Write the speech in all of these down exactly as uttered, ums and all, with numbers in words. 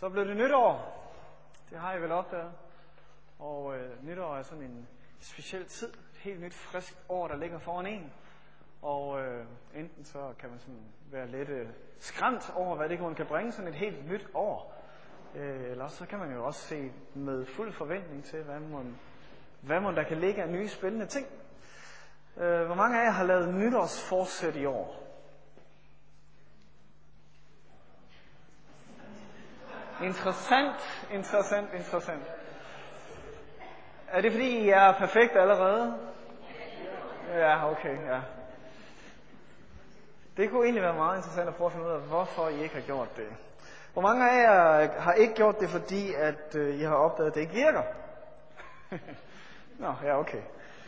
Så blev det nytår. Det har I vel opdaget. Og øh, nytår er sådan en speciel tid. Et helt nyt, frisk år, der ligger foran en. Og øh, enten så kan man sådan være lidt øh, skræmt over, hvad det kan, kan bringe sådan et helt nyt år. Øh, eller så kan man jo også se med fuld forventning til, hvad man, hvad man der kan ligge af nye spændende ting. Øh, hvor mange af jer har lavet nytårsforsæt i år? Interessant, interessant, interessant. Er det fordi, I er perfekt allerede? Ja, okay, ja. Det kunne egentlig være meget interessant at prøve at finde ud af, hvorfor I ikke har gjort det. Hvor mange af jer har ikke gjort det, fordi at I har opdaget, at det ikke virker? Nå, ja, okay.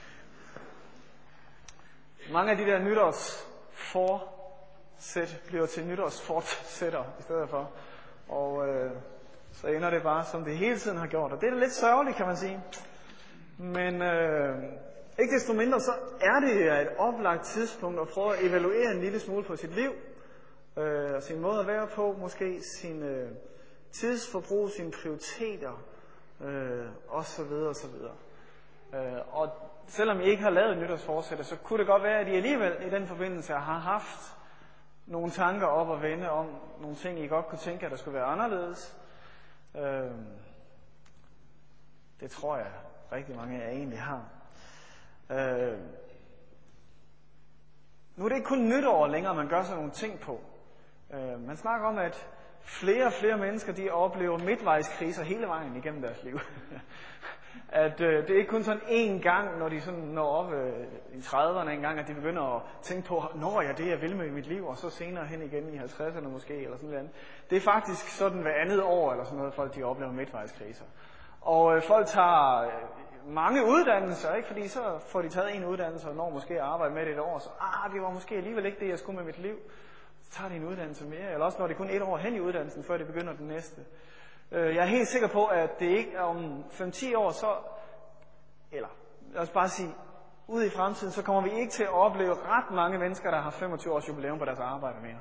Mange af de der nytårsforsæt bliver til nytårsfortsætter i stedet for. Og øh, så ender det bare, som det hele tiden har gjort. Og det er lidt sørgeligt, kan man sige. Men øh, ikke desto mindre, så er det et oplagt tidspunkt at prøve at evaluere en lille smule på sit liv. Øh, sin måde at være på, måske sin øh, tidsforbrug, sine prioriteter, øh, osv. osv. Øh, og selvom I ikke har lavet nytårsforsætter, så kunne det godt være, at I alligevel i den forbindelse har haft nogle tanker op og vende om nogle ting, I godt kunne tænke, at der skulle være anderledes. Øh, det tror jeg rigtig mange af jer egentlig har. Øh, nu er det ikke kun nytår længere, man gør sådan nogle ting på. Øh, man snakker om, at flere og flere mennesker, de oplever midtvejskriser hele vejen igennem deres liv. At øh, det er ikke kun sådan én gang, når de sådan når op øh, i trediverne en gang, at de begynder at tænke på, når jeg det, jeg vil med i mit liv, og så senere hen igen i halvtredserne måske, eller sådan noget. Det er faktisk sådan hver andet år, eller sådan noget, folk de oplever midtvejskriser. Og øh, folk tager øh, mange uddannelser, ikke? Fordi så får de taget en uddannelse, og når måske at arbejde med det et år, så ah, det var måske alligevel ikke det, jeg skulle med mit liv. Så tager de en uddannelse mere, eller også når det kun et år hen i uddannelsen, før de begynder den næste. Jeg er helt sikker på, at det ikke er om fem til ti år, så, eller lad os bare sige, ude i fremtiden, så kommer vi ikke til at opleve ret mange mennesker, der har femogtyve års jubilæum på deres arbejde mere.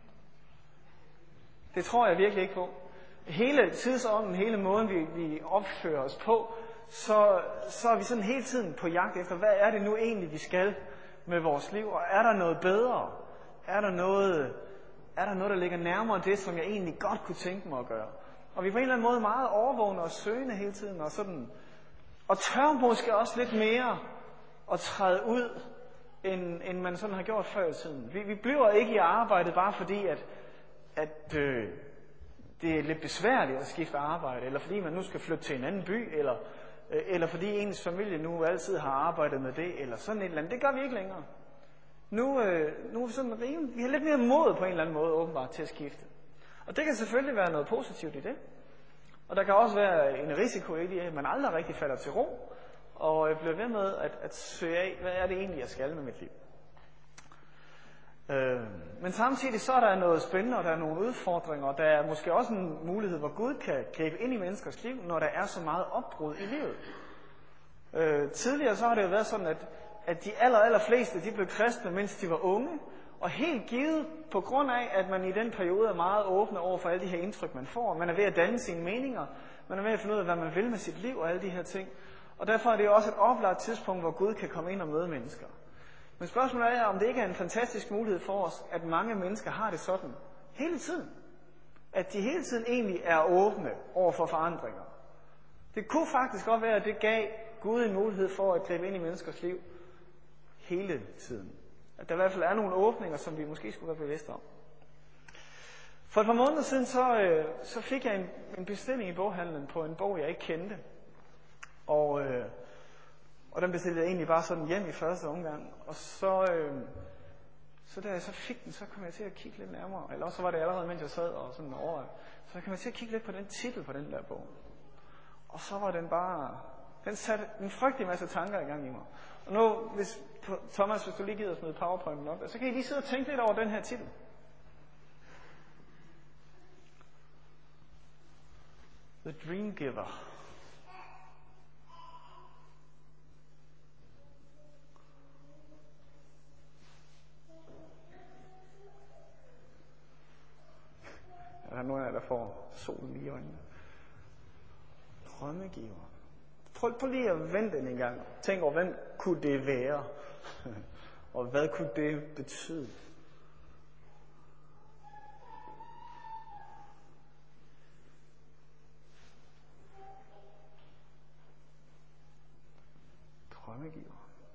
Det tror jeg virkelig ikke på. Hele tidsånden, hele måden, vi, vi opfører os på, så, så er vi sådan hele tiden på jagt efter, hvad er det nu egentlig, vi skal med vores liv, og er der noget bedre? Er der noget, er der noget, der ligger nærmere det, som jeg egentlig godt kunne tænke mig at gøre? Og vi er på en eller anden måde meget overvågne og søgende hele tiden, og sådan, og tør måske også lidt mere at træde ud, end, end man sådan har gjort før i tiden. Vi, vi bliver ikke i arbejdet bare fordi, at, at øh, det er lidt besværligt at skifte arbejde, eller fordi man nu skal flytte til en anden by, eller, øh, eller fordi ens familie nu altid har arbejdet med det, eller sådan et eller andet. Det gør vi ikke længere. Nu, øh, nu er vi sådan rimelig, vi har lidt mere mod på en eller anden måde åbenbart til at skifte. Og det kan selvfølgelig være noget positivt i det. Og der kan også være en risiko i det, at man aldrig rigtig falder til ro, og bliver ved med at, at søge af, hvad er det egentlig, jeg skal med mit liv. Øh, men samtidig så er der noget spændende, og der er nogle udfordringer, og der er måske også en mulighed, hvor Gud kan gribe ind i menneskers liv, når der er så meget opbrud i livet. Øh, tidligere så har det jo været sådan, at, at de aller, aller fleste, de blev kristne, mens de var unge, og helt givet på grund af, at man i den periode er meget åbne over for alle de her indtryk, man får. Man er ved at danne sine meninger. Man er ved at finde ud af, hvad man vil med sit liv og alle de her ting. Og derfor er det også et oplagt tidspunkt, hvor Gud kan komme ind og møde mennesker. Men spørgsmålet er, om det ikke er en fantastisk mulighed for os, at mange mennesker har det sådan hele tiden. At de hele tiden egentlig er åbne over for forandringer. Det kunne faktisk godt være, at det gav Gud en mulighed for at gribe ind i menneskers liv hele tiden. At der i hvert fald er nogle åbninger, som vi måske skulle være bevidste om. For et par måneder siden, så, øh, så fik jeg en, en bestilling i boghandlen på en bog, jeg ikke kendte. Og, øh, og den bestilte jeg egentlig bare sådan hjem i første omgang. Og så, øh, så da jeg så fik den, så kom jeg til at kigge lidt nærmere. Eller også var det allerede, mens jeg sad og sådan over. Så kom jeg til at kigge lidt på den titel på den der bog. Og så var den bare... Den satte en frygtelig masse tanker i gang i mig. Og nu, hvis, Thomas, hvis du lige gider smide PowerPointen op, så kan I lige sidde og tænke lidt over den her titel. The Dream Giver. er nogen af jer, der får solen i øjnene. Drømmegiver. Prøv, prøv lige at vente den en gang. Tænk over, hvem kunne det være? Og hvad kunne det betyde? Drømmegiver.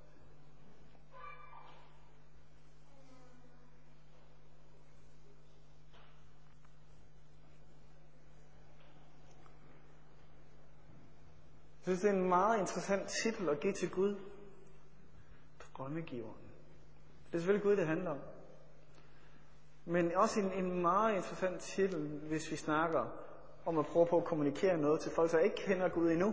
Jeg synes, det er en meget interessant titel at give til Gud. Drømmegiveren. Det er selvfølgelig Gud, det handler om. Men også en, en meget interessant titel, hvis vi snakker om at prøve på at kommunikere noget til folk, der ikke kender Gud endnu.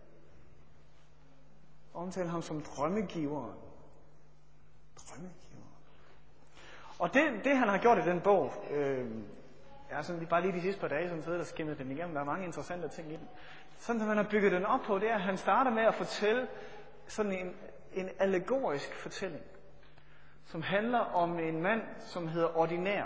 Omtale ham som drømmegiveren. Drømmegiveren. Og det, det han har gjort i den bog, øh, ja, sådan bare lige de sidste par dage, som sidder der skimmede den igennem, der er mange interessante ting i den. Sådan, at man har bygget den op på, det er, at han starter med at fortælle sådan en, en allegorisk fortælling, som handler om en mand, som hedder Ordinær,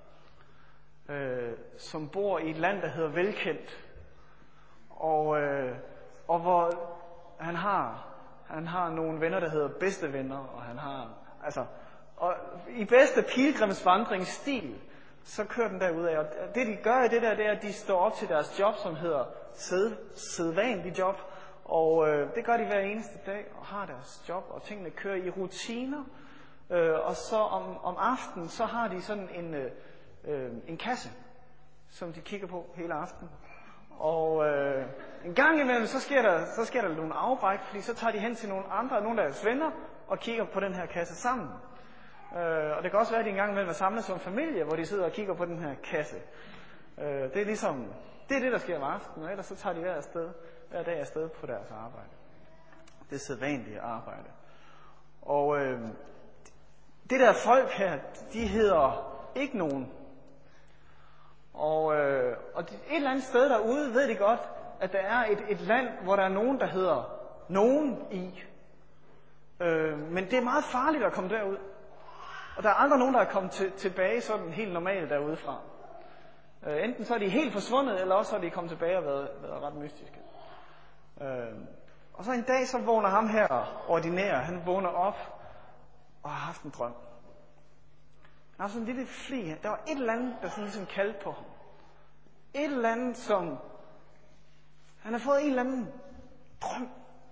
øh, som bor i et land, der hedder Velkendt, og, øh, og hvor han har, han har nogle venner, der hedder Bedstevenner, og han har, altså, og i bedste pilgrimsvandringsstil, så kører den derud af. Og det de gør i det der, det er, at de står op til deres job, som hedder sæd, sædvanlig job. Og øh, det gør de hver eneste dag, og har deres job, og tingene kører i rutiner. Øh, og så om, om aftenen, så har de sådan en, øh, en kasse, som de kigger på hele aftenen. Og øh, en gang imellem, så sker, der, så sker der nogle afbræk, fordi så tager de hen til nogle andre, nogle af deres venner, og kigger på den her kasse sammen. Øh, og det kan også være, at de en gang imellem er samlet som familie, hvor de sidder og kigger på den her kasse. Øh, det er ligesom, det er det, der sker om aftenen, og ellers så tager de hver, afsted, hver dag afsted på deres arbejde. Det er sædvanlige arbejde. Og øh, det der folk her, de hedder ikke nogen. Og, øh, og et eller andet sted derude ved de godt, at der er et, et land, hvor der er nogen, der hedder nogen i. Øh, men det er meget farligt at komme derud. Og der er aldrig nogen, der er kommet til, tilbage sådan helt normalt derudefra. Øh, enten så er de helt forsvundet, eller også er de kommet tilbage og været, været ret mystiske. Øh, og så en dag, så vågner ham her, Ordinær, han vågner op og har haft en drøm. Der var sådan en lille fli. Der var et eller andet, der sådan ligesom kaldte på ham. Et eller andet, som... Han har fået en eller anden drøm.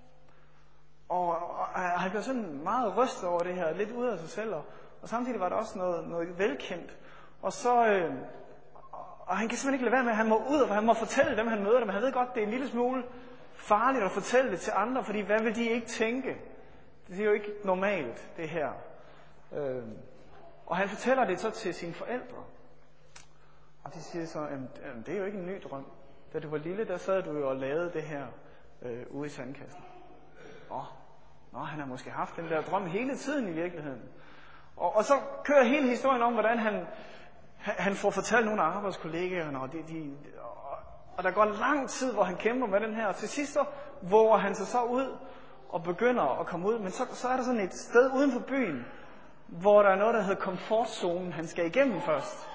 Og, og, og han blev sådan meget rystet over det her, lidt ude af sig selv. Og, og samtidig var der også noget, noget velkendt. Og så... Øh, og han kan simpelthen ikke lade være med, at han må ud, og han må fortælle dem, han møder dem. Han ved godt, det er en lille smule farligt at fortælle det til andre, fordi hvad vil de ikke tænke? Det er jo ikke normalt, det her. Øh, Og han fortæller det så til sine forældre. Og de siger så, at det er jo ikke en ny drøm. Da du var lille, der sad du jo og lavede det her øh, ude i sandkassen. Åh, nå, han har måske haft den der drøm hele tiden i virkeligheden. Og, og så kører hele historien om, hvordan han, han får fortalt nogle af arbejdskollegaerne, og, de, de, og, og der går lang tid, hvor han kæmper med den her. Og til sidst så våger han sig så ud og begynder at komme ud. Men så, så er der sådan et sted uden for byen, hvor der er noget, der hedder komfortzonen, han skal igennem først.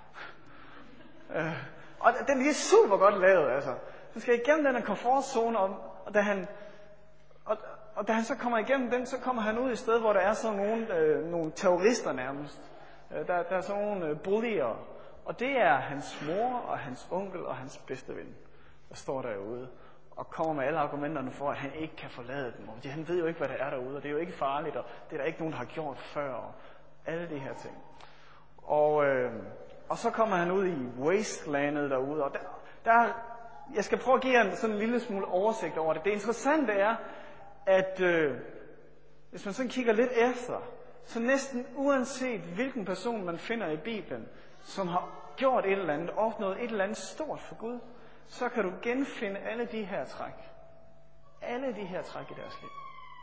Øh, og den er super godt lavet, altså. Han skal igennem den her komfortzone, og, og, da han, og, og da han så kommer igennem den, så kommer han ud i et sted, hvor der er sådan nogle, øh, nogle terrorister nærmest. Øh, der, der er sådan nogle øh, bullier, og det er hans mor og hans onkel og hans bedste ven, der står derude og kommer med alle argumenterne for, at han ikke kan forlade dem. Og han ved jo ikke, hvad der er derude, og det er jo ikke farligt, og det er der ikke nogen, der har gjort før, og alle de her ting. Og, øh, og så kommer han ud i wastelandet derude, og der, der, jeg skal prøve at give jer sådan en lille smule oversigt over det. Det interessante er, at øh, hvis man sådan kigger lidt efter, så næsten uanset hvilken person man finder i Bibelen, som har gjort et eller andet, opnået et eller andet stort for Gud, så kan du genfinde alle de her træk. Alle de her træk i deres liv.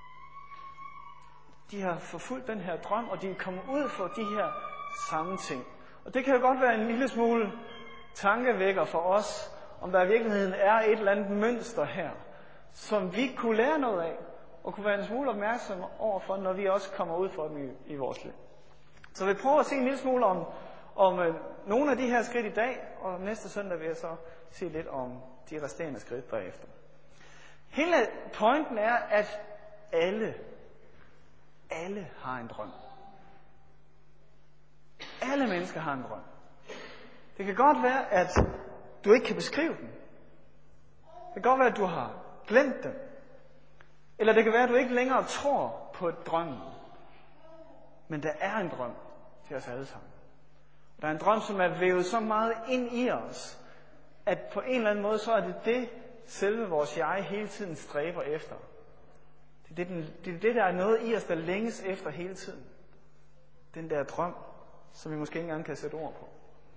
De har forfulgt den her drøm, og de er kommet ud for de her samme ting. Og det kan jo godt være en lille smule tankevækker for os, om der i virkeligheden er et eller andet mønster her, som vi kunne lære noget af, og kunne være en smule opmærksomme overfor, når vi også kommer ud for dem i, i vores liv. Så vi prøver at se en lille smule om, om øh, nogle af de her skridt i dag, og næste søndag vil jeg så sige lidt om de resterende skridt bagefter. Hele pointen er, at alle, alle har en drøm. Alle mennesker har en drøm. Det kan godt være, at du ikke kan beskrive den. Det kan godt være, at du har glemt den. Eller det kan være, at du ikke længere tror på drømmen. Men der er en drøm til os alle sammen. Der er en drøm, som er vævet så meget ind i os, at på en eller anden måde, så er det det, selve vores jeg hele tiden stræber efter. Det er det, den, det er det, der er noget i os, der længes efter hele tiden. Den der drøm, som vi måske ikke engang kan sætte ord på.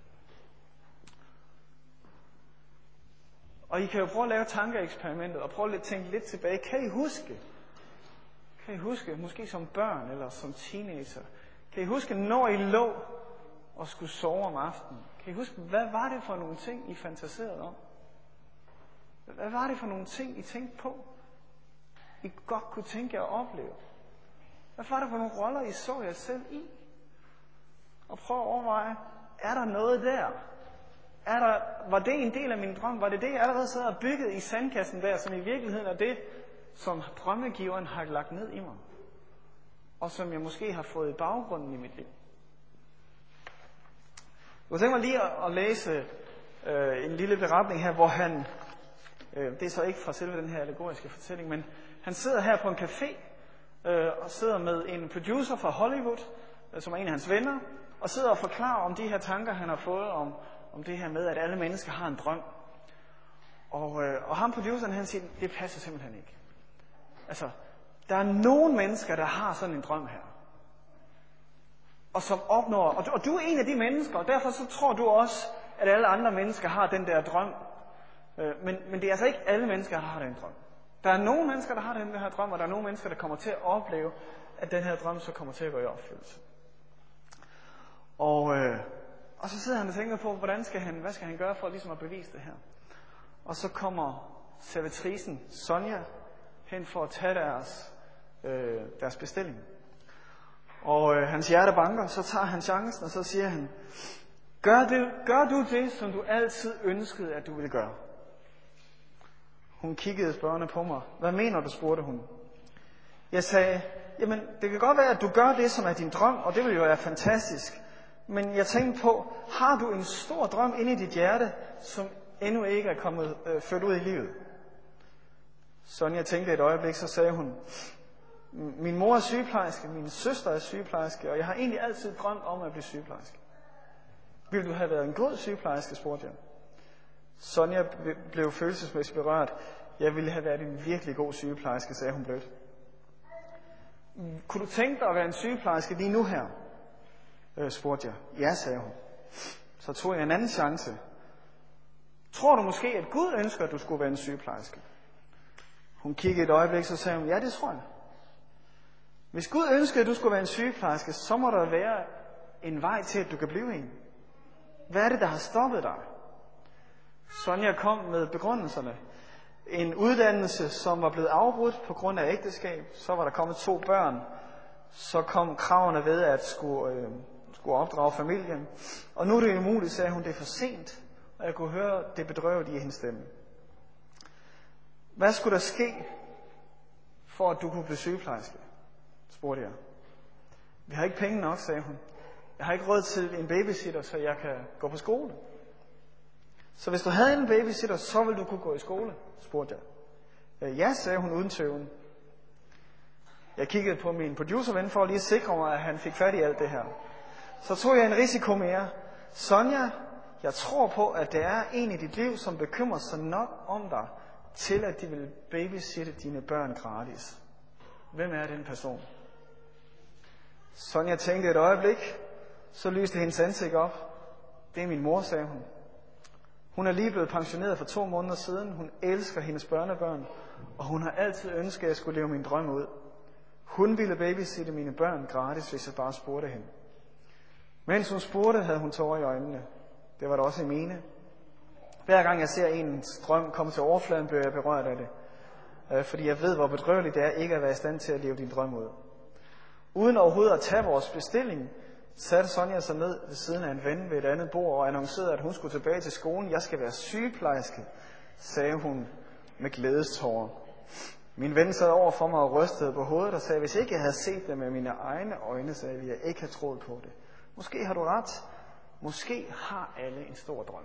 Og I kan jo prøve at lave tankeeksperimentet og prøve at tænke lidt tilbage. Kan I huske, kan I huske, måske som børn eller som teenager, kan I huske, når I lå og skulle sove om aftenen? Kan I huske, hvad var det for nogle ting, I fantaserede om? Hvad var det for nogle ting, I tænkte på? I godt kunne tænke jer at opleve? Hvad var det for nogle roller, I så jer selv i? Og prøv at overveje, er der noget der? Er der, var det en del af min drøm? Var det det, jeg allerede sad og bygget i sandkassen der, som i virkeligheden er det, som drømmegiveren har lagt ned i mig? Og som jeg måske har fået i baggrunden i mit liv? Jeg tænker mig lige at læse øh, en lille beretning her, hvor han, øh, det er så ikke fra selve den her allegoriske fortælling, men han sidder her på en café, øh, og sidder med en producer fra Hollywood, øh, som er en af hans venner, og sidder og forklarer om de her tanker, han har fået om, om det her med, at alle mennesker har en drøm. Og, øh, og ham produceren, han siger, det passer simpelthen ikke. Altså, der er nogle mennesker, der har sådan en drøm her. Og som opnår, og du, og du er en af de mennesker, og derfor så tror du også, at alle andre mennesker har den der drøm. Øh, men, men det er altså ikke alle mennesker, der har den drøm. Der er nogle mennesker, der har den her drøm, og der er nogle mennesker, der kommer til at opleve, at den her drøm så kommer til at gå i opfyldelse. Og, øh, og så sidder han og tænker på, hvordan skal han, hvad skal han gøre for ligesom at bevise det her. Og så kommer servitricen Sonja hen for at tage deres, øh, deres bestilling. Og øh, hans hjerte banker, så tager han chancen, og så siger han, gør, det, gør du det, som du altid ønskede, at du ville gøre? Hun kiggede spørgende på mig. Hvad mener du, spurgte hun. Jeg sagde, jamen det kan godt være, at du gør det, som er din drøm, og det vil jo være fantastisk. Men jeg tænkte på, har du en stor drøm inde i dit hjerte, som endnu ikke er kommet øh, ført ud i livet? Sonja tænkte et øjeblik, så sagde hun, min mor er sygeplejerske, min søster er sygeplejerske, og jeg har egentlig altid drømt om at blive sygeplejerske. Vil du have været en god sygeplejerske, spurgte jeg. Sonja blev følelsesmæssigt berørt. Jeg ville have været en virkelig god sygeplejerske, sagde hun blødt. Kunne du tænke dig at være en sygeplejerske lige nu her? Øh, spurgte jeg. Ja, sagde hun. Så tog jeg en anden chance. Tror du måske, at Gud ønsker, at du skulle være en sygeplejerske? Hun kiggede et øjeblik, så sagde hun, ja, det tror jeg. Hvis Gud ønskede, at du skulle være en sygeplejerske, så må der være en vej til, at du kan blive en. Hvad er det, der har stoppet dig? Sonja kom med begrundelserne. En uddannelse, som var blevet afbrudt på grund af ægteskab. Så var der kommet to børn. Så kom kravene ved at skulle, øh, skulle opdrage familien. Og nu er det umuligt, sagde hun, det er for sent. Og jeg kunne høre det bedrøvet i hendes stemme. Hvad skulle der ske, for at du kunne blive sygeplejerske? Spurgte jeg. Vi har ikke penge nok, sagde hun. Jeg har ikke råd til en babysitter, så jeg kan gå på skole. Så hvis du havde en babysitter, så ville du kunne gå i skole, spurgte jeg. Ja, sagde hun uden tøven. Jeg kiggede på min producerven for at lige sikre mig, at han fik fat i alt det her. Så tog jeg en risiko mere. Sonja, jeg tror på, at der er en i dit liv, som bekymrer sig nok om dig, til at de vil babysitte dine børn gratis. Hvem er den person? Sonja tænkte et øjeblik, så lyste hendes ansigt op. Det er min mor, sagde hun. Hun er lige blevet pensioneret for to måneder siden. Hun elsker hendes børnebørn, og hun har altid ønsket, at jeg skulle leve min drøm ud. Hun ville babysitte mine børn gratis, hvis jeg bare spurgte hende. Mens hun spurgte, havde hun tårer i øjnene. Det var der også i mine. Hver gang jeg ser ens drøm komme til overfladen, bliver jeg berørt af det. Fordi jeg ved, hvor bedrøveligt det er ikke at være i stand til at leve din drøm ud. Uden overhovedet at tage vores bestilling, satte Sonja sig ned ved siden af en ven ved et andet bord og annoncerede, at hun skulle tilbage til skolen. Jeg skal være sygeplejerske, sagde hun med glædestårer. Min ven sad over for mig og rystede på hovedet og sagde, hvis ikke jeg havde set det med mine egne øjne, så ville jeg ikke have troet på det. Måske har du ret. Måske har alle en stor drøm.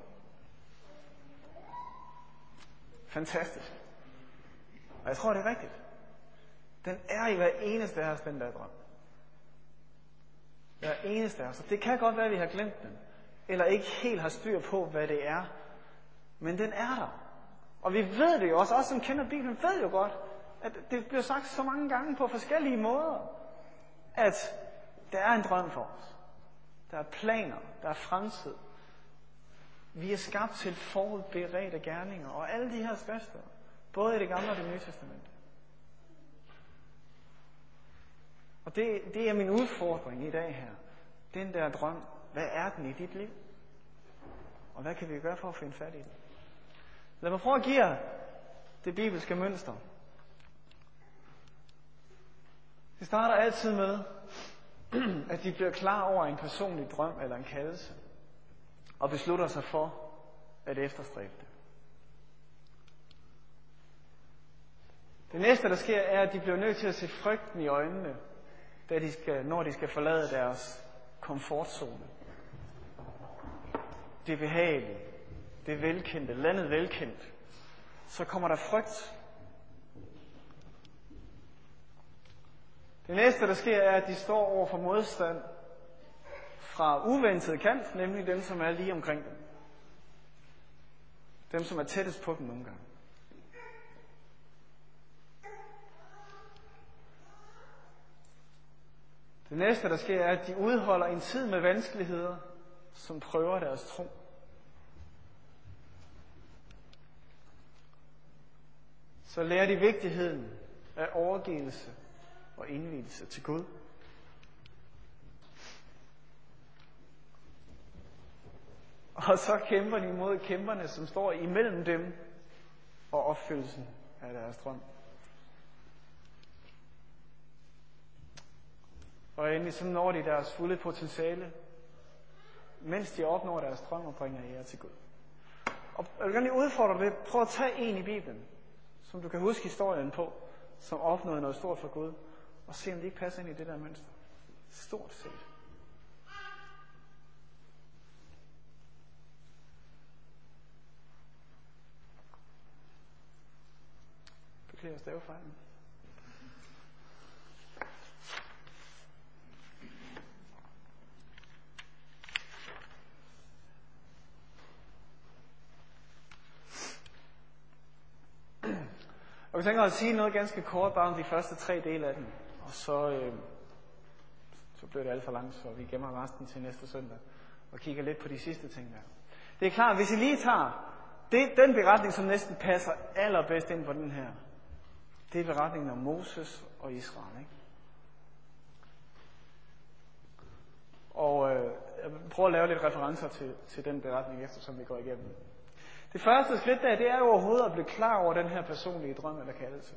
Fantastisk. Og jeg tror, det er rigtigt. Den er i hver eneste af os, den der drøm. Hver eneste af os. Det kan godt være, at vi har glemt den. Eller ikke helt har styr på, hvad det er. Men den er der. Og vi ved det jo også. Os, som kender Bibelen, ved jo godt, at det bliver sagt så mange gange på forskellige måder, at der er en drøm for os. Der er planer. Der er fremtid. Vi er skabt til forudberedte gerninger. Og alle de her skrifter, både i det gamle og det nye testamente. Og det, det er min udfordring i dag her. Den der drøm, hvad er den i dit liv? Og hvad kan vi gøre for at finde fat i den? Lad mig prøve at give jer det bibelske mønster. Det starter altid med, at de bliver klar over en personlig drøm eller en kaldelse, og beslutter sig for at efterstræbe det. Det næste, der sker, er, at de bliver nødt til at se frygten i øjnene, da de skal, når de skal forlade deres komfortzone. Det behagelige, det velkendte, landet velkendt. Så kommer der frygt. Det næste, der sker, er, at de står over for modstand fra uventet kant, nemlig dem, som er lige omkring dem. Dem, som er tættest på dem nogle gange. Det næste, der sker, er, at de udholder en tid med vanskeligheder, som prøver deres tro. Så lærer de vigtigheden af overgivelse og indvielse til Gud. Og så kæmper de mod kæmperne, som står imellem dem og opfyldelsen af deres drøm. Og endelig så når de deres fulde potentiale, mens de opnår deres drøm og bringer ære til Gud. Og jeg vil gerne lige udfordre det. Prøv at tage en i Bibelen, som du kan huske historien på, som opnåede noget stort for Gud, og se om det ikke passer ind i det der mønster. Stort set. Beklager stavefejlen. Og vi tænker at sige noget ganske kort bare om de første tre dele af den. Og så, øh, så bliver det alt for langt, så vi gemmer resten til næste søndag. Og kigger lidt på de sidste ting der. Det er klart, hvis I lige tager det, den beretning, som næsten passer allerbedst ind på den her. Det er beretningen om Moses og Israel. Ikke? Og øh, jeg prøver at lave lidt referencer til, til den beretning, eftersom vi går igennem. Det første skridt der, det er jo overhovedet at blive klar over den her personlige drøm eller kaldelse.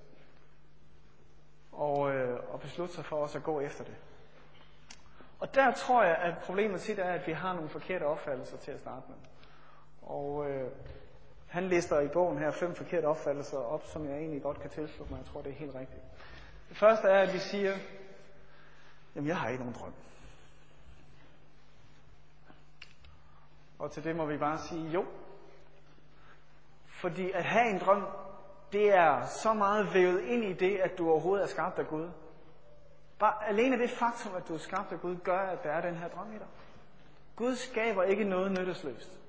Og, øh, og beslutte sig for også at gå efter det. Og der tror jeg, at problemet tit er, at vi har nogle forkerte opfattelser til at starte med. Og øh, han lister i bogen her fem forkerte opfattelser op, som jeg egentlig godt kan tilslutte mig. Jeg tror, det er helt rigtigt. Det første er, at vi siger, jamen jeg har ikke nogen drøm. Og til det må vi bare sige jo. Fordi at have en drøm, det er så meget vævet ind i det, at du overhovedet er skabt af Gud. Bare alene det faktum, at du er skabt af Gud, gør, at der er den her drøm i dig. Gud skaber ikke noget nyttesløst.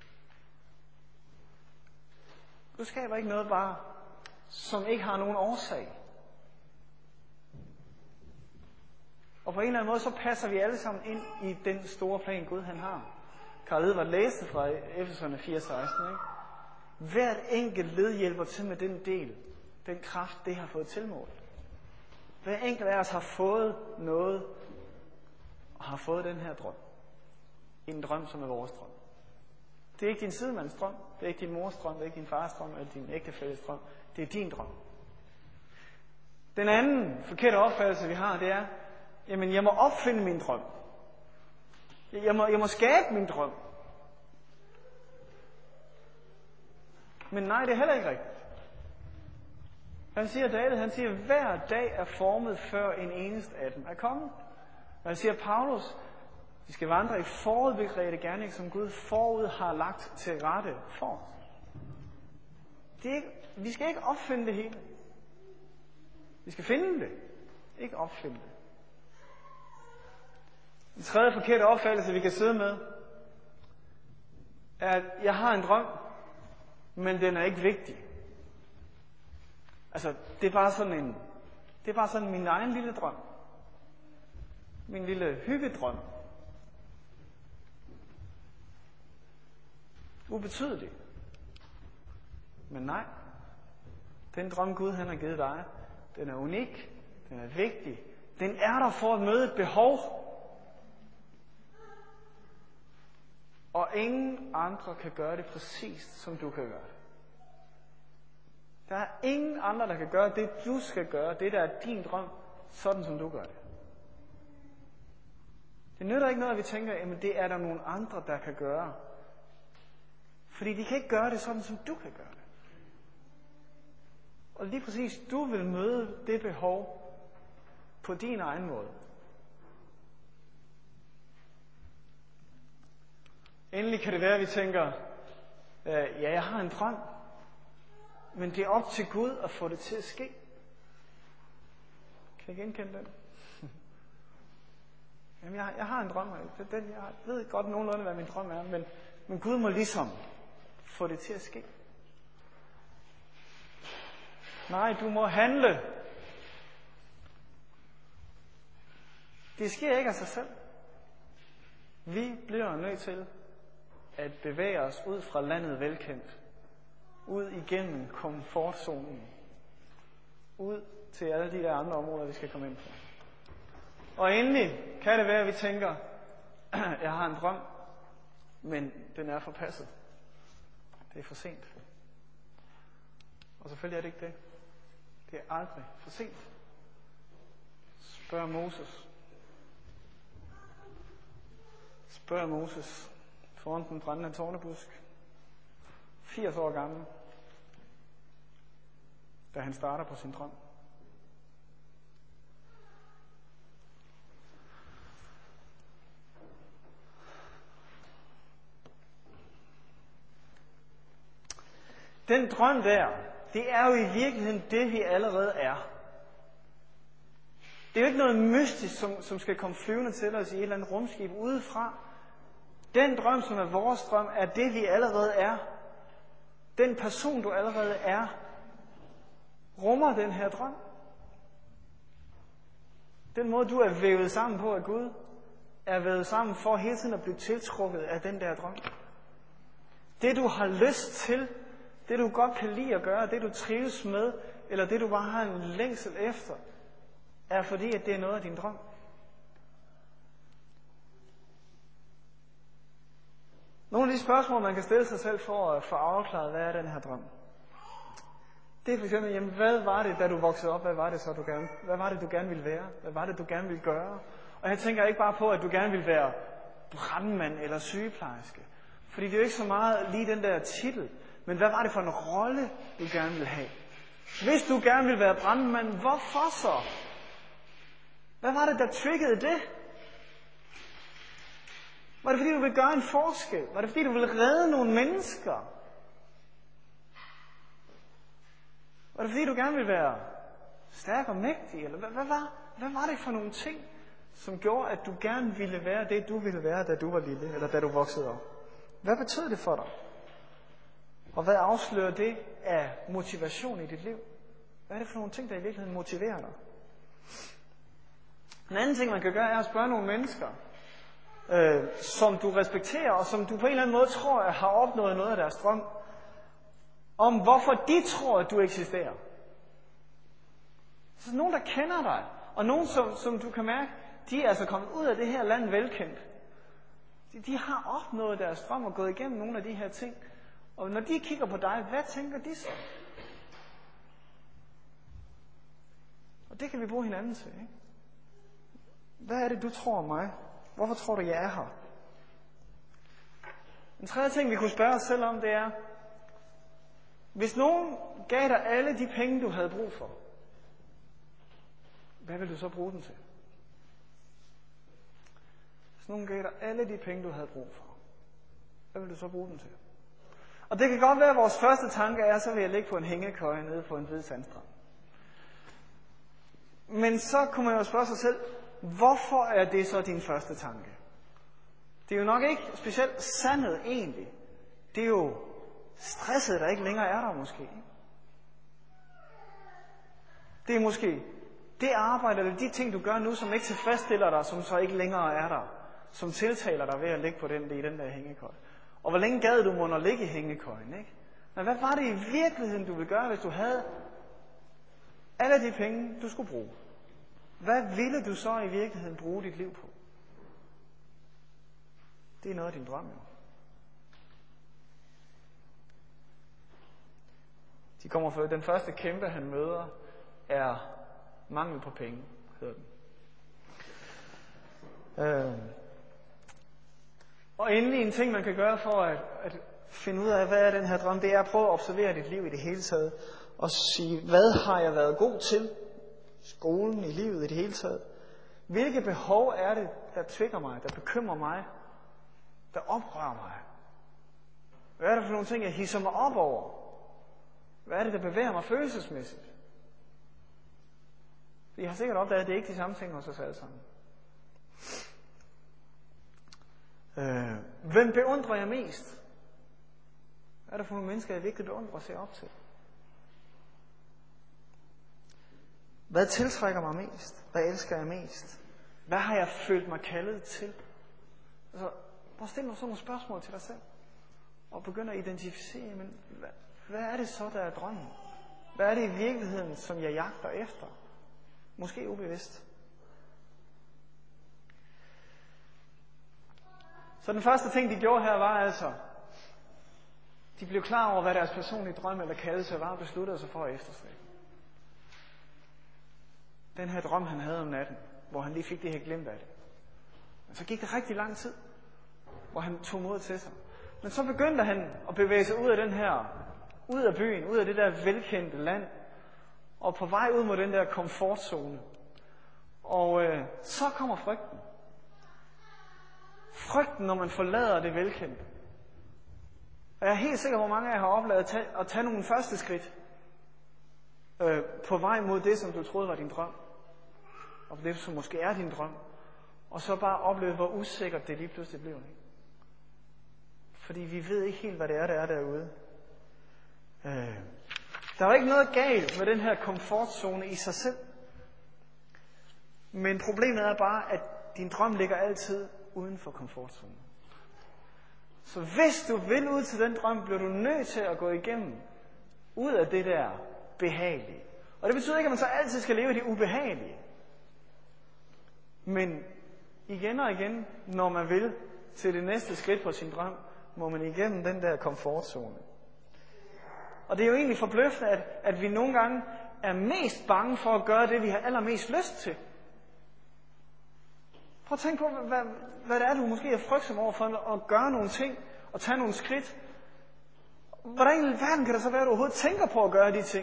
Gud skaber ikke noget bare, som ikke har nogen årsag. Og på en eller anden måde, så passer vi alle sammen ind i den store plan, Gud han har. Karl Edvard læste fra Efeserne fire seksten, ikke? Hvert enkelt led hjælper til med den del, den kraft, det har fået tilmålt. Hver enkelt af os har fået noget, og har fået den her drøm. En drøm, som er vores drøm. Det er ikke din sidemands drøm, det er ikke din mors drøm, det er ikke din fars drøm, eller din ægtefælles drøm. Det er din drøm. Den anden forkerte opfattelse, vi har, det er, jamen jeg må opfinde min drøm. Jeg må, jeg må skabe min drøm. Men nej, det er heller ikke rigtigt. Han siger, David, han siger, hver dag er formet, før en eneste af dem er kommet. Og han siger, Paulus, vi skal vandre i forudbegrebte gerning, som Gud forud har lagt til rette for os. Det er ikke, vi skal ikke opfinde det hele. Vi skal finde det, ikke opfinde det. En tredje forkerte opfattelse, vi kan sidde med, er, at jeg har en drøm, men den er ikke vigtig. Altså, det er bare sådan en, det er bare sådan min egen lille drøm. Min lille hyggedrøm. Ubetydelig. Men nej, den drøm Gud han har givet dig, den er unik, den er vigtig, den er der for at møde et behov. Og ingen andre kan gøre det præcis, som du kan gøre det. Der er ingen andre, der kan gøre det, du skal gøre, det der er din drøm, sådan som du gør det. Det nytter ikke noget, at vi tænker, at det er der nogle andre, der kan gøre. Fordi de kan ikke gøre det sådan, som du kan gøre det. Og lige præcis, du vil møde det behov på din egen måde. Endelig kan det være, at vi tænker, ja, jeg har en drøm, men det er op til Gud at få det til at ske. Kan I genkende den? Jamen, jeg, jeg har en drøm, og den, jeg ved godt nogenlunde, hvad min drøm er, men, men Gud må ligesom få det til at ske. Nej, du må handle. Det sker ikke af sig selv. Vi bliver nødt til at bevæge os ud fra landet velkendt. Ud igennem komfortzonen. Ud til alle de der andre områder, vi skal komme ind på. Og endelig kan det være, at vi tænker, jeg har en drøm, men den er forpasset. Det er for sent. Og selvfølgelig er det ikke det. Det er aldrig for sent. Spørg Moses. Spørg Moses foran den brændende tornebusk. firs år gammel, da han starter på sin drøm. Den drøm der, det er jo i virkeligheden det, vi allerede er. Det er jo ikke noget mystisk, som, som skal komme flyvende til os i et eller andet rumskib udefra. Den drøm, som er vores drøm, er det, vi allerede er. Den person, du allerede er, rummer den her drøm. Den måde, du er vævet sammen på af Gud, er vævet sammen for hele tiden at blive tiltrukket af den der drøm. Det, du har lyst til, det du godt kan lide at gøre, det du trives med, eller det du bare har en længsel efter, er fordi, at det er noget af din drøm. Nogle af de spørgsmål, man kan stille sig selv for at få afklaret, hvad er den her drøm? Det er for eksempel, jamen, hvad var det, da du voksede op? Hvad var det så, du gerne, hvad var det, du gerne ville være? Hvad var det, du gerne ville gøre? Og jeg tænker ikke bare på, at du gerne ville være brandmand eller sygeplejerske. Fordi det er jo ikke så meget lige den der titel. Men hvad var det for en rolle, du gerne ville have? Hvis du gerne ville være brandmand, hvorfor så? Hvad var det, der triggede det? Var det fordi, du ville gøre en forskel? Var det fordi, du ville redde nogle mennesker? Var det fordi, du gerne ville være stærk og mægtig? Eller hvad, hvad, var, hvad var det for nogle ting, som gjorde, at du gerne ville være det, du ville være, da du var lille, eller da du voksede op? Hvad betød det for dig? Og hvad afslører det af motivation i dit liv? Hvad er det for nogle ting, der i virkeligheden motiverer dig? En anden ting, man kan gøre, er at spørge nogle mennesker, øh, som du respekterer, og som du på en eller anden måde tror, at har opnået noget af deres drøm, om hvorfor de tror, at du eksisterer. Så nogen, der kender dig, og nogen, som, som du kan mærke, de er altså kommet ud af det her land velkendt. De, de har opnået deres drøm og gået igennem nogle af de her ting. Og når de kigger på dig, hvad tænker de så? Og det kan vi bruge hinanden til, ikke? Hvad er det, du tror om mig? Hvorfor tror du, jeg er her? En tredje ting, vi kunne spørge os selv om, det er, hvis nogen gav dig alle de penge, du havde brug for, hvad vil du så bruge dem til? Hvis nogen gav dig alle de penge, du havde brug for, hvad vil du så bruge dem til? Og det kan godt være, at vores første tanke er, så vil jeg ligge på en hængekøje nede på en hvid sandstrand. Men så kunne man jo spørge sig selv, hvorfor er det så din første tanke? Det er jo nok ikke specielt sandet egentlig. Det er jo stresset, der ikke længere er der måske. Det er måske det arbejde eller de ting, du gør nu, som ikke tilfredsstiller dig, som så ikke længere er der. Som tiltaler dig ved at ligge på den, i den der hængekøje. Og hvor længe gad du må at ligge i hængekøjen, ikke? Men hvad var det i virkeligheden, du ville gøre, hvis du havde alle de penge, du skulle bruge? Hvad ville du så i virkeligheden bruge dit liv på? Det er noget af din drøm, jo. De kommer for, den første kæmpe, han møder, er mangel på penge, hedder den. Øh. Og endelig en ting, man kan gøre for at, at finde ud af, hvad er den her drøm, det er at prøve at observere dit liv i det hele taget. Og sige, hvad har jeg været god til? Skolen, i livet i det hele taget. Hvilke behov er det, der tvinger mig, der bekymrer mig, der oprører mig? Hvad er det for nogle ting, jeg hisser mig op over? Hvad er det, der bevæger mig følelsesmæssigt? Jeg har sikkert opdaget, at det er ikke de samme ting hos os alle sammen. Øh, hvem beundrer jeg mest? Hvad er det for nogle mennesker, jeg virkelig beundrer og ser op til? Hvad tiltrækker mig mest? Hvad elsker jeg mest? Hvad har jeg følt mig kaldet til? Altså, prøv at stille sådan nogle spørgsmål til dig selv. Og begynd at identificere, men hvad, hvad er det så, der er drømmen? Hvad er det i virkeligheden, som jeg jagter efter? Måske ubevidst. Så den første ting, de gjorde her, var altså, de blev klar over, hvad deres personlige drøm eller kaldelse var, og besluttede sig for at efterstræbe. Den her drøm, han havde om natten, hvor han lige fik det her glimt af det. Men så gik det rigtig lang tid, hvor han tog mod til sig. Men så begyndte han at bevæge sig ud af den her, ud af byen, ud af det der velkendte land, og på vej ud mod den der komfortzone. Og øh, så kommer frygten. Frygten, når man forlader det velkendte. Og jeg er helt sikker på, hvor mange af jer har oplevet at tage, at tage nogle første skridt øh, på vej mod det, som du troede var din drøm. Og det, som måske er din drøm. Og så bare opleve, hvor usikkert det lige pludselig bliver. Ikke? Fordi vi ved ikke helt, hvad det er, der er derude. Øh, der er jo ikke noget galt med den her komfortzone i sig selv. Men problemet er bare, at din drøm ligger altid uden for komfortzonen. Så hvis du vil ud til den drøm, bliver du nødt til at gå igennem ud af det der behagelige. Og det betyder ikke, at man så altid skal leve i det ubehagelige. Men igen og igen, når man vil til det næste skridt på sin drøm, må man igennem den der komfortzone. Og det er jo egentlig forbløffende, at, at vi nogle gange er mest bange for at gøre det, vi har allermest lyst til. Prøv at tænke på, hvad, hvad det er, du måske er frygtsom over for at gøre nogle ting og tage nogle skridt. Hvordan i verden kan det så være, at du overhovedet tænker på at gøre de ting?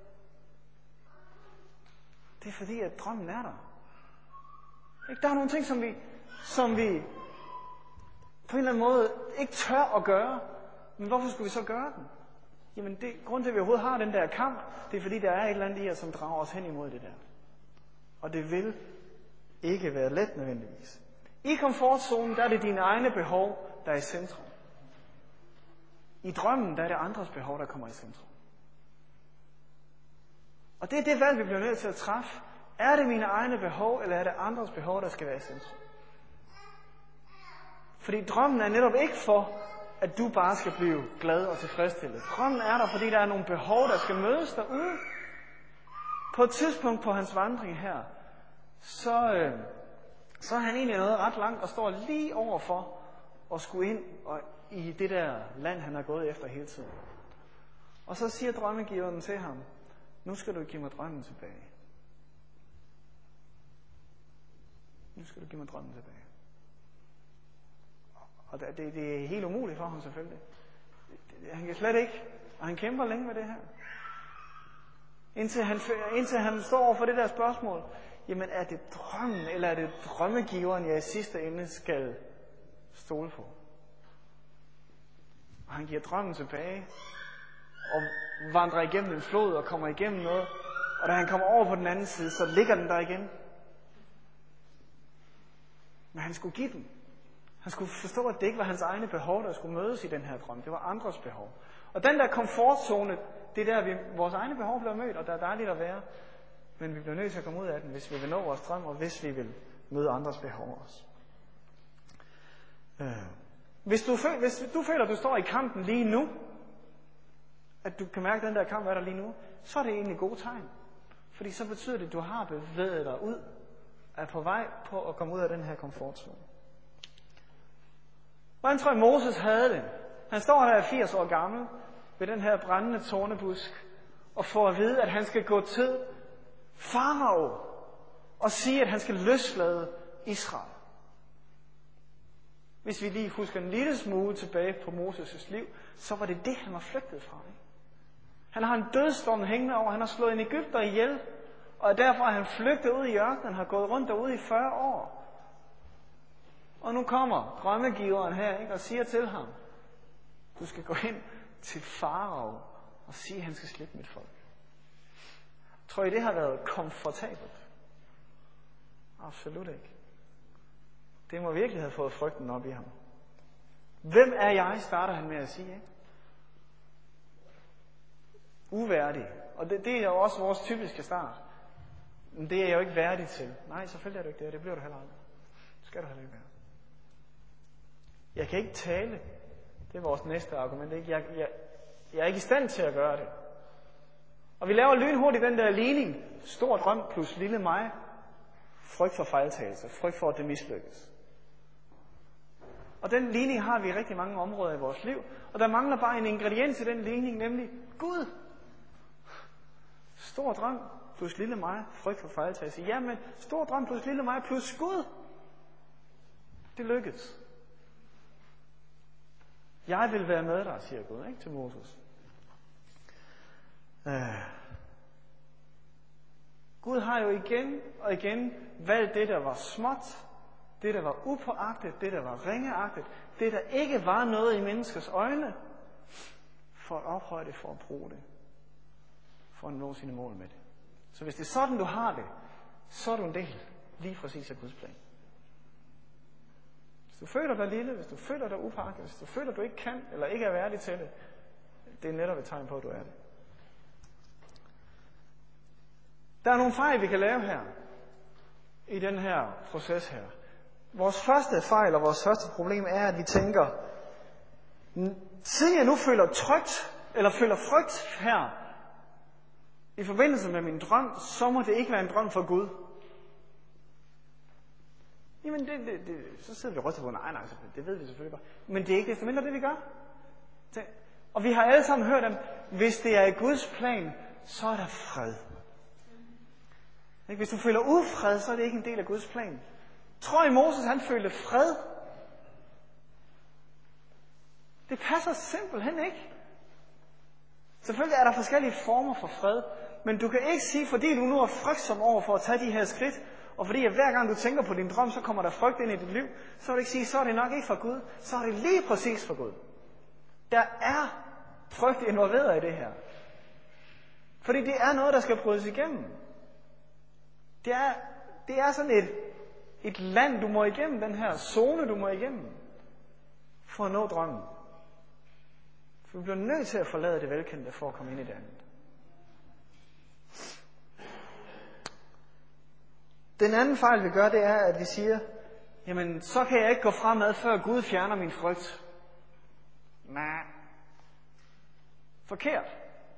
Det er fordi, at drømmen er der. Der er nogle ting, som vi, som vi på en eller anden måde ikke tør at gøre. Men hvorfor skulle vi så gøre den? Jamen, det, grunden til, at vi overhovedet har den der kamp, det er fordi, der er et eller andet i os, som drager os hen imod det der. Og det vil ikke være let nødvendigvis. I komfortzonen, der er det dine egne behov, der er i centrum. I drømmen, der er det andres behov, der kommer i centrum. Og det er det valg, vi bliver nødt til at træffe. Er det mine egne behov, eller er det andres behov, der skal være i centrum? Fordi drømmen er netop ikke for, at du bare skal blive glad og tilfredsstillet. Drømmen er der, fordi der er nogle behov, der skal mødes derude. På et tidspunkt på hans vandring her, så, øh, så er han egentlig noget ret langt og står lige overfor at skulle ind og, i det der land, han har gået efter hele tiden. Og så siger drømmegiveren til ham, nu skal du give mig drømmen tilbage. Nu skal du give mig drømmen tilbage. Og det, det er helt umuligt for ham selvfølgelig. Han kan slet ikke, og han kæmper længe med det her. Indtil han, indtil han står over for det der spørgsmål, jamen er det drømmen, eller er det drømmegiveren, jeg i sidste ende skal stole på? Og han giver drømmen tilbage, og vandrer igennem en flod, og kommer igennem noget. Og da han kommer over på den anden side, så ligger den der igen. Men han skulle give den. Han skulle forstå, at det ikke var hans egne behov, der skulle mødes i den her drøm. Det var andres behov. Og den der komfortzone, det er der, vi, vores egne behov bliver mødt, og der er dejligt at være. Men vi bliver nødt til at komme ud af den, hvis vi vil nå vores drøm, og hvis vi vil møde andres behov også. Øh. Hvis, du føler, hvis du føler, at du står i kampen lige nu, at du kan mærke, at den der kamp er der lige nu, så er det egentlig gode tegn. Fordi så betyder det, at du har bevæget dig ud, er på vej på at komme ud af den her komfortzone. Hvordan tror jeg, Moses havde det? Han står der firs år gammel ved den her brændende tornebusk og får at vide, at han skal gå til farao og sige, at han skal løslade Israel. Hvis vi lige husker en lille smule tilbage på Moses' liv, så var det det, han var flygtet fra. Ikke? Han har en dødsdom hængende over, han har slået en egypter ihjel, og derfor er han flygtet ud i ørkenen, har gået rundt derude i fyrre år. Og nu kommer drømmegiveren her, ikke, og siger til ham, du skal gå ind til farao og sige, at han skal slippe mit folk. Tror I, det har været komfortabelt? Absolut ikke. Det må virkelig have fået frygten op i ham. Hvem er jeg, starter han med at sige, ikke? Uværdig. Og det, det er jo også vores typiske start. Men det er jeg jo ikke værdig til. Nej, selvfølgelig er du ikke det, det bliver du heller aldrig. Det skal du heller ikke være. Jeg kan ikke tale. Det er vores næste argument. Ikke? Jeg, jeg, jeg er ikke i stand til at gøre det. Og vi laver lynhurtigt den der ligning. Stor drøm plus lille mig. Frygt for fejltagelse. Frygt for, at det mislykkes. Og den ligning har vi i rigtig mange områder i vores liv. Og der mangler bare en ingrediens i den ligning, nemlig Gud. Stor drøm plus lille mig. Frygt for fejltagelse. Jamen, stor drøm plus lille mig plus Gud. Det lykkedes. Jeg vil være med dig, siger Gud, ikke, til Moses. Øh. Gud har jo igen og igen valgt det, der var småt, det, der var upåagtet, det, der var ringeagtet, det, der ikke var noget i menneskers øjne, for at ophøje det, for at bruge det, for at nå sine mål med det. Så hvis det er sådan, du har det, så er du en del lige præcis af Guds plan. Hvis du føler dig lille, hvis du føler dig upåagtet, hvis du føler, du ikke kan, eller ikke er værdig til det, det er netop et tegn på, at du er det. Der er nogle fejl, vi kan lave her, i den her proces her. Vores første fejl og vores første problem er, at vi tænker, siden jeg nu føler trygt, eller føler frygt her, i forbindelse med min drøm, så må det ikke være en drøm for Gud. Jamen, det, det, det, så sidder vi og ryster på, nej, nej, det ved vi selvfølgelig bare. Men det er ikke desto mindre det, vi gør. Det, og vi har alle sammen hørt om, hvis det er i Guds plan, så er der fred. Hvis du føler ufred, så er det ikke en del af Guds plan. Tror I, Moses han følte fred? Det passer simpelthen ikke. Selvfølgelig er der forskellige former for fred, men du kan ikke sige, fordi du nu er frygtsom over for at tage de her skridt, og fordi at hver gang du tænker på din drøm, så kommer der frygt ind i dit liv, så vil du ikke sige, så er det nok ikke fra Gud, så er det lige præcis fra Gud. Der er frygt involveret i det her. Fordi det er noget, der skal brydes igennem. Det er, det er sådan et, et land, du må igennem, den her zone, du må igennem, for at nå drømmen. For du bliver nødt til at forlade det velkendte, for at komme ind i det andet. Den anden fejl, vi gør, det er, at vi siger, jamen, så kan jeg ikke gå fremad, før Gud fjerner min frygt. Nej. Forkert.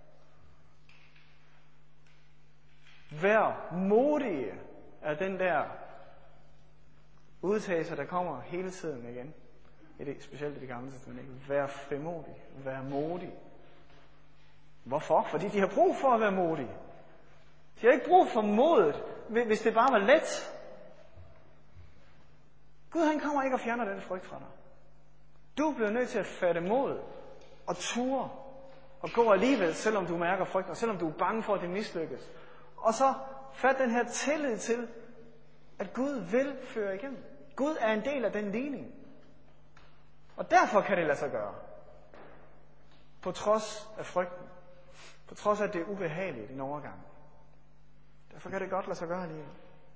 Vær modige er den der udtalelse, der kommer hele tiden igen. I det, specielt i det gamle testament. Vær frimodig. Vær modig. Hvorfor? Fordi de har brug for at være modige. De har ikke brug for modet, hvis det bare var let. Gud han kommer ikke og fjerner den frygt fra dig. Du bliver nødt til at fatte mod og ture og gå alligevel, selvom du mærker frygt, og selvom du er bange for, at det mislykkes. Og så fat den her tillid til, at Gud vil føre igennem. Gud er en del af den ligning. Og derfor kan det lade sig gøre. På trods af frygten. På trods af, at det er ubehageligt i en overgang. Derfor kan det godt lade sig gøre alligevel.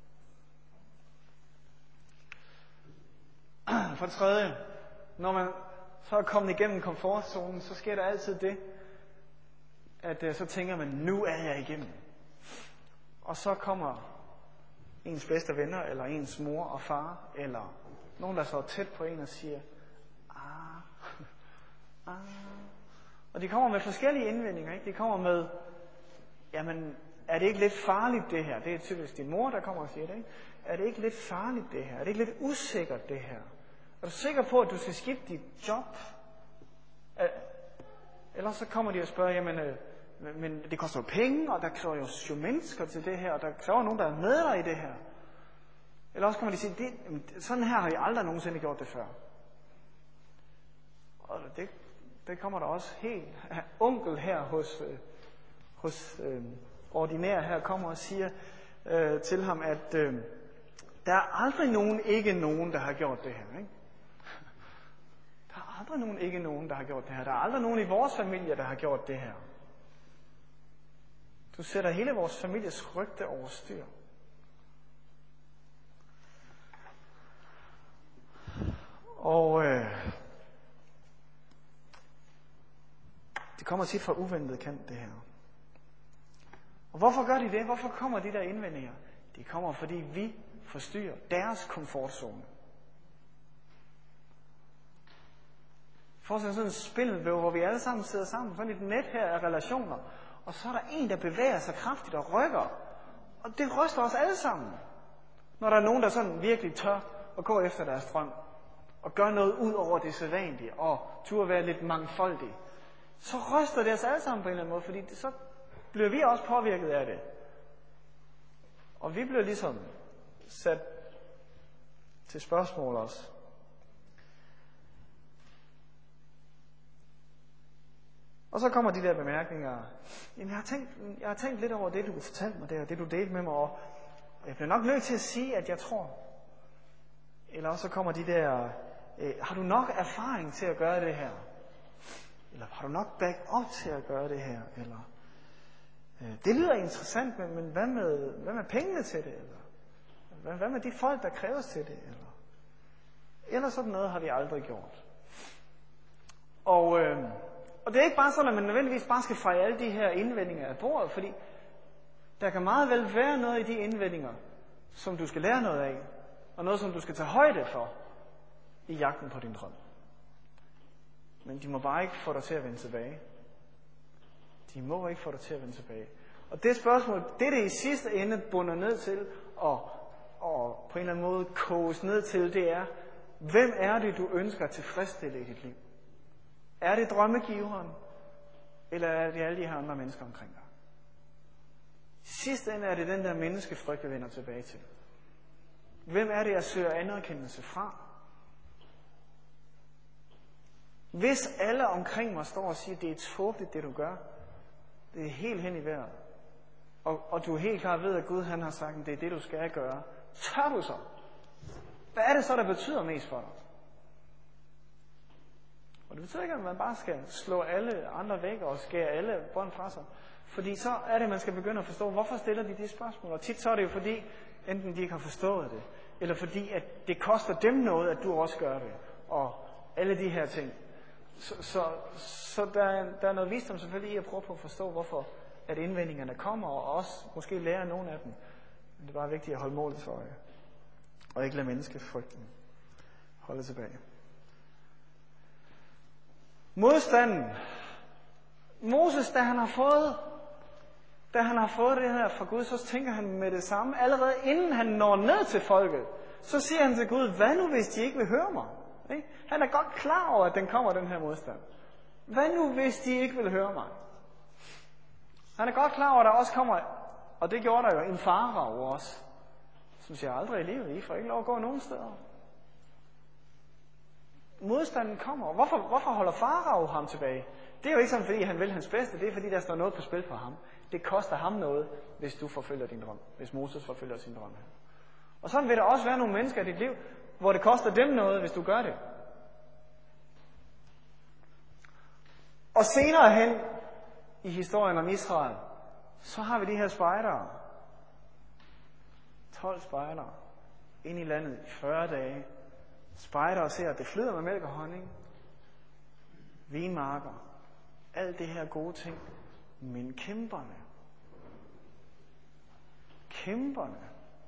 For det tredje, når man så er kommet igennem komfortzonen, så sker der altid det, at uh, så tænker man, nu er jeg igennem. Og så kommer ens bedste venner, eller ens mor og far, eller nogen, der står tæt på en og siger, ah, ah. Og de kommer med forskellige indvendinger, ikke? De kommer med, jamen, er det ikke lidt farligt det her? Det er typisk din mor, der kommer og siger det, ikke? Er det ikke lidt farligt det her? Er det ikke lidt usikkert det her? Er du sikker på, at du skal skifte dit job? Eller så kommer de og spørger, jamen, øh, men det koster jo penge, og der kræver jo, jo mennesker til det her, og der kræver nogen, der er med dig i det her. Eller også kommer de og sige, det, sådan her har I aldrig nogensinde gjort det før. Og det, det kommer der også helt. Onkel her hos, øh, hos øh, ordinær her kommer og siger øh, til ham, at øh, der er aldrig nogen, ikke nogen, der har gjort det her, ikke? Der er aldrig nogen, ikke nogen, der har gjort det her. Der er aldrig nogen i vores familie, der har gjort det her. Du sætter hele vores families rygte over styr. Og øh, det kommer tit fra uventet kant, det her. Og hvorfor gør de det? Hvorfor kommer de der indvendinger? De kommer, fordi vi forstyrrer deres komfortzone. Forestil dig sådan et spindelvæv, hvor vi alle sammen sidder sammen, sådan et net her af relationer, og så er der en, der bevæger sig kraftigt og rykker, og det ryster os alle sammen. Når der er nogen, der sådan virkelig tør at gå efter deres drøm, og gøre noget ud over det sædvanlige, og turde være lidt mangfoldig, så ryster det os alle sammen på en eller anden måde, fordi det, så bliver vi også påvirket af det. Og vi bliver ligesom sat til spørgsmål også. Og så kommer de der bemærkninger. Jamen, jeg har tænkt, jeg har tænkt lidt over det, du fortalte mig der, og det du delte med mig, og jeg bliver nok nødt til at sige, at jeg tror. Eller også så kommer de der, øh, har du nok erfaring til at gøre det her? Eller har du nok back-up til at gøre det her? Eller, øh, det lyder interessant, men, men hvad, med, hvad med pengene til det? Eller hvad, hvad med de folk, der kræves til det? Eller, eller sådan noget har vi aldrig gjort. Og... Øh, Og det er ikke bare sådan, at man nødvendigvis bare skal feje alle de her indvendinger af bordet, fordi der kan meget vel være noget i de indvendinger, som du skal lære noget af, og noget, som du skal tage højde for i jagten på din drøm. Men de må bare ikke få dig til at vende tilbage. De må ikke få dig til at vende tilbage. Og det spørgsmål, det det i sidste ende bunder ned til, og, og på en eller anden måde koges ned til, det er, hvem er det, du ønsker at tilfredsstille i dit liv? Er det drømmegiveren, eller er det alle de her andre mennesker omkring dig? I sidste ende er det den der menneskefrygt, vi vender tilbage til. Hvem er det, jeg søger anerkendelse fra? Hvis alle omkring mig står og siger, at det er tåbeligt, det du gør, det er helt hen i vejret, og, og du er helt klar ved, at Gud han har sagt, at det er det, du skal gøre, tør du så? Hvad er det så, der betyder mest for dig? Og det betyder ikke, at man bare skal slå alle andre væk og skære alle bånd fra sig. Fordi så er det, at man skal begynde at forstå, hvorfor stiller de de spørgsmål. Og tit så er det jo fordi, enten de ikke har forstået det, eller fordi, at det koster dem noget, at du også gør det. Og alle de her ting. Så, så, så der, er, der er noget visdom selvfølgelig i at prøve på at forstå, hvorfor at indvendingerne kommer, og også måske lære nogle af dem. Men det er bare vigtigt at holde målet for øje. Og ikke lade menneskefrygten holde tilbage. Modstanden. Moses, da han har fået, da han har fået det her fra Gud, så tænker han med det samme. Allerede inden han når ned til folket, så siger han til Gud, hvad nu hvis de ikke vil høre mig? Ikke? Han er godt klar over, at den kommer, den her modstand. Hvad nu hvis de ikke vil høre mig? Han er godt klar over, at der også kommer, og det gjorde der jo, en farao også, som siger aldrig i livet, I får ikke lov at gå nogen steder. modstanden kommer. Hvorfor, hvorfor holder farao ham tilbage? Det er jo ikke sådan, fordi han vil hans bedste. Det er, fordi der står noget på spil for ham. Det koster ham noget, hvis du forfølger din drøm. Hvis Moses forfølger sin drøm. Og sådan vil der også være nogle mennesker i dit liv, hvor det koster dem noget, hvis du gør det. Og senere hen i historien om Israel, så har vi de her spejdere. tolv spejdere ind i landet i fyrre dage. Spejdere ser, at det flyder med mælk og honning. Vinmarker. Alt det her gode ting. Men kæmperne. Kæmperne.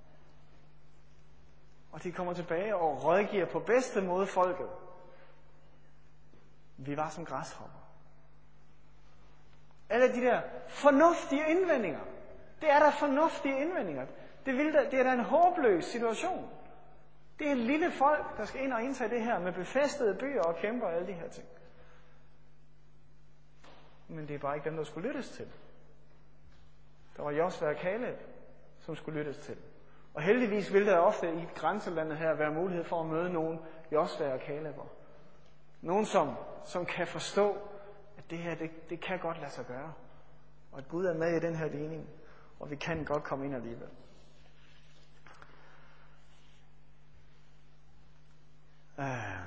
Og de kommer tilbage og rådgiver på bedste måde folket. Vi var som græshopper. Alle de der fornuftige indvendinger. Det er der fornuftige indvendinger. Det, vil da, det er da en håbløs situation. Det er et lille folk, der skal ind og indtage det her med befæstede byer og kæmper og alle de her ting. Men det er bare ikke dem, der skulle lyttes til. Der var Josva og Kaleb, som skulle lyttes til. Og heldigvis vil der ofte i grænselandet her være mulighed for at møde nogen Josva og Kaleber. Nogen, som, som kan forstå, at det her, det, det kan godt lade sig gøre. Og at Gud er med i den her ligning, og vi kan godt komme ind alligevel. Uh,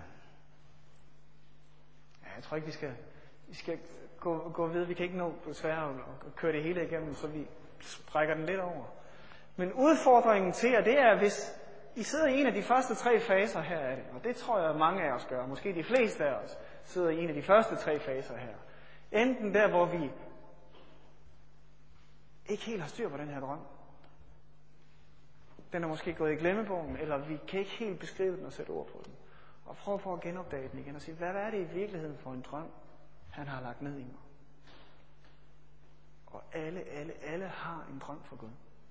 ja, jeg tror ikke, vi skal, vi skal gå, gå videre. Vi kan ikke nå desværre at køre det hele igennem, så vi sprækker den lidt over. Men udfordringen til jer, det er, hvis I sidder i en af de første tre faser her af det, og det tror jeg, mange af os gør, måske de fleste af os sidder i en af de første tre faser her. Enten der, hvor vi ikke helt har styr på den her drøm. Den er måske gået i glemmebogen, eller vi kan ikke helt beskrive den og sætte ord på den. Og prøv på at genopdage den igen og sige, hvad er det i virkeligheden for en drøm, han har lagt ned i mig? Og alle, alle, alle har en drøm for Gud.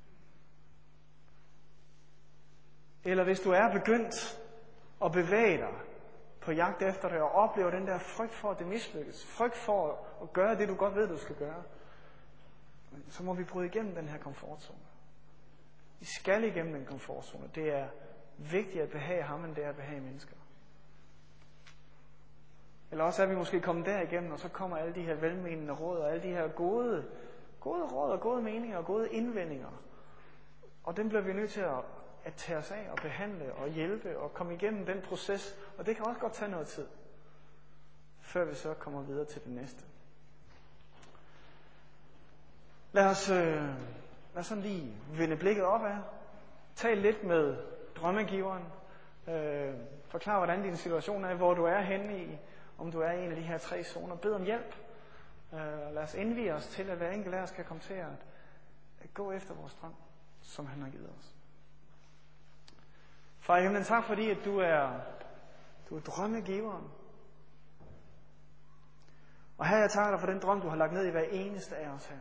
Eller hvis du er begyndt at bevæge dig på jagt efter det, og oplever den der frygt for, at det mislykkes, frygt for at gøre det, du godt ved, du skal gøre, så må vi bryde igennem den her komfortzone. Vi skal igennem den komfortzone. Det er vigtigt at behage ham, end det er at behage mennesker. Eller også er vi måske kommet derigennem, og så kommer alle de her velmenende råd, og alle de her gode, gode råd, og gode meninger, og gode indvendinger. Og dem bliver vi nødt til at, at tage os af, og behandle, og hjælpe, og komme igennem den proces. Og det kan også godt tage noget tid, før vi så kommer videre til det næste. Lad os, øh, lad os sådan lige vende blikket opad. Tal lidt med drømmegiveren. Øh, forklar, hvordan din situation er, hvor du er henne i, om du er i en af de her tre zoner. Bed om hjælp. Øh, lad os indvie os til, at hver enkelt af os kan komme til at, at gå efter vores drøm, som han har givet os. Far i himlen, tak fordi, at du er, du er drømmegiveren. Og her jeg takker dig for den drøm, du har lagt ned i hver eneste af os her.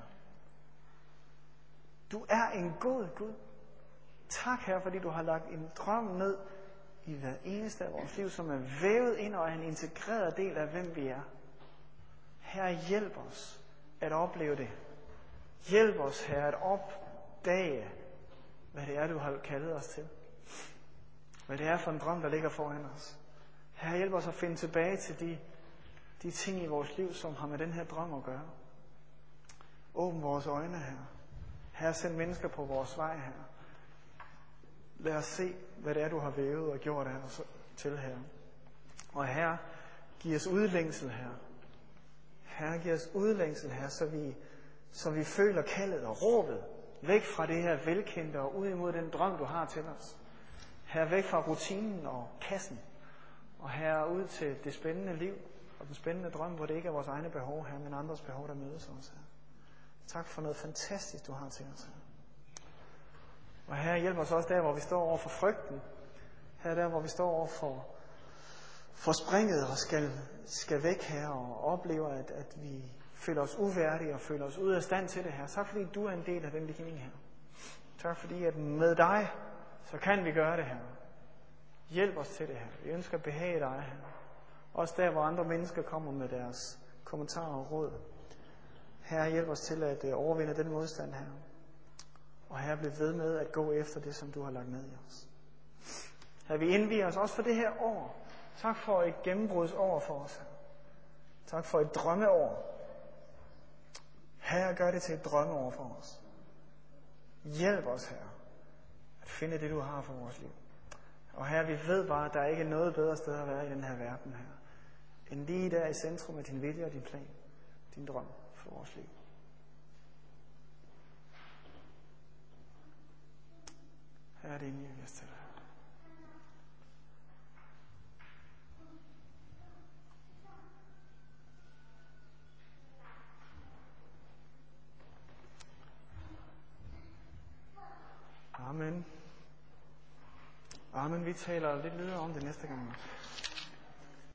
Du er en god Gud. Tak, Herre, fordi du har lagt en drøm ned i hver eneste af vores liv, som er vævet ind og er en integreret del af, hvem vi er. Herre, hjælp os at opleve det. Hjælp os, Herre, at opdage, hvad det er, du har kaldet os til. Hvad det er for en drøm, der ligger foran os. Herre, hjælp os at finde tilbage til de, de ting i vores liv, som har med den her drøm at gøre. Åbn vores øjne, Herre. Herre, send mennesker på vores vej, Herre. Lad os se, hvad det er, du har vævet og gjort af os til, Herre. Og Herre, giv os udlængsel, Herre. Herre, giv os udlængsel, Herre, så vi, så vi føler kaldet og råbet væk fra det her velkendte og ud imod den drøm, du har til os. Herre, væk fra rutinen og kassen. Og Herre, ud til det spændende liv og den spændende drøm, hvor det ikke er vores egne behov, Herre, men andres behov, der mødes os, Herre. Tak for noget fantastisk, du har til os, Herre. Og Herre, hjælp os også der, hvor vi står over for frygten. Her der, hvor vi står over for, for springet og skal, skal væk, Herre, og oplever, at, at vi føler os uværdige og føler os ude af stand til det, Herre. Tak fordi du er en del af den ligning her. Tak fordi, at med dig, så kan vi gøre det, Herre. Hjælp os til det, Herre. Vi ønsker at behage dig, Herre. Også der, hvor andre mennesker kommer med deres kommentarer og råd. Herre, hjælp os til at overvinde den modstand, Herre. Og Herre, bliv ved med at gå efter det, som du har lagt ned i os. Herre, vi indviger os også for det her år. Tak for et gennembrudsår for os. Tak for et drømmeår. Herre, gør det til et drømmeår for os. Hjælp os, Herre, at finde det, du har for vores liv. Og Herre, vi ved bare, at der ikke er noget bedre sted at være i den her verden, Herre, end lige der i centrum af din vilje og din plan, din drøm for vores liv. Herre, det er en vi os til dig. Amen. Amen. Vi taler lidt videre om det næste gang.